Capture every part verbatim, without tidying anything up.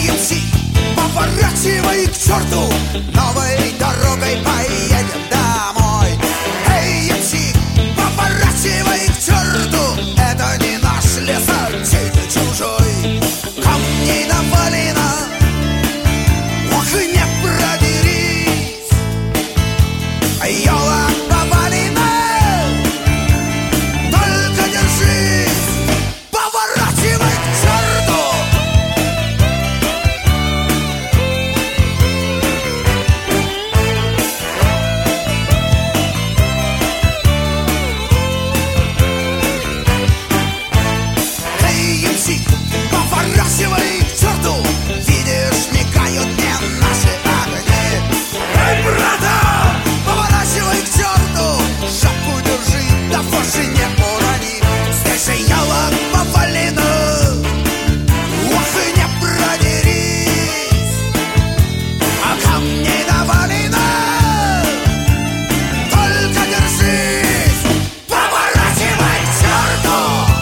Эй, эм си, поворачивай к черту, новой дорогой поедем домой. Эй, эм си, поворачивай к черту, это не наш лес, а чей-то чужой. Камней навалено, ох, и не продерись. Елок повалено, только держись. Поворачивай к черту. Эй, эм си, поворачивай к черту, видишь, мигают не наши огни. Эй, брата, поворачивай к черту, шапку держи, да вовсе не урони. Здесь же елок повалено, ох, и не продерись. А камней навалено, только держись. Поворачивай к черту.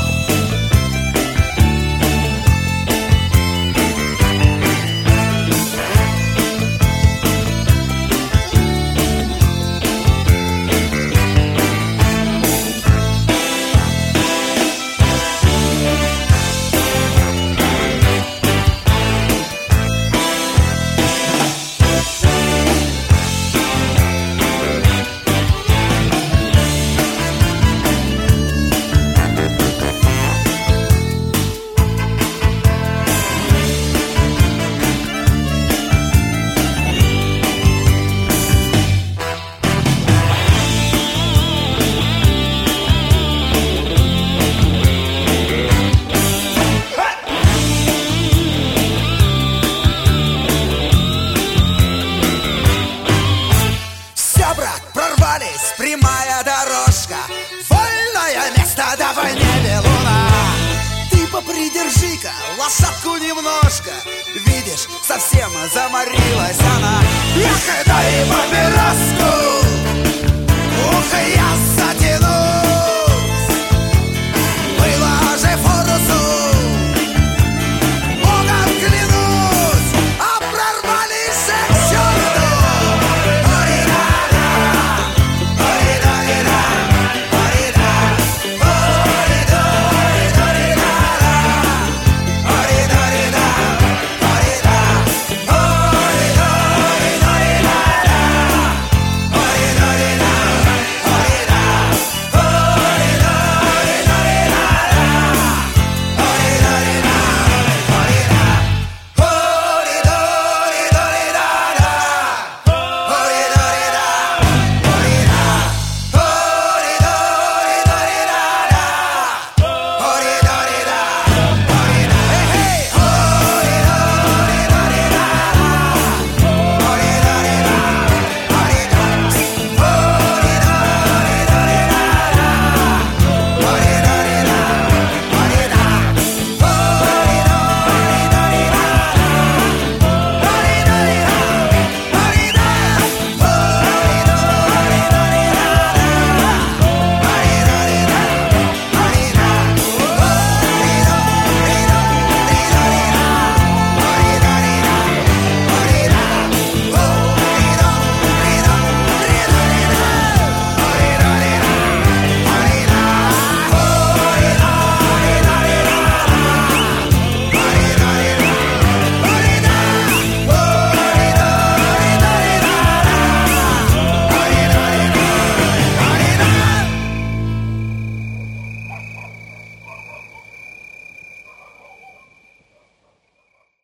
Все, брат, прорвались, прямая дорожка, вольное место, давай не луна. Ты попридержи-ка лошадку немножко, видишь, совсем заморилась она. Эх, дай папироску.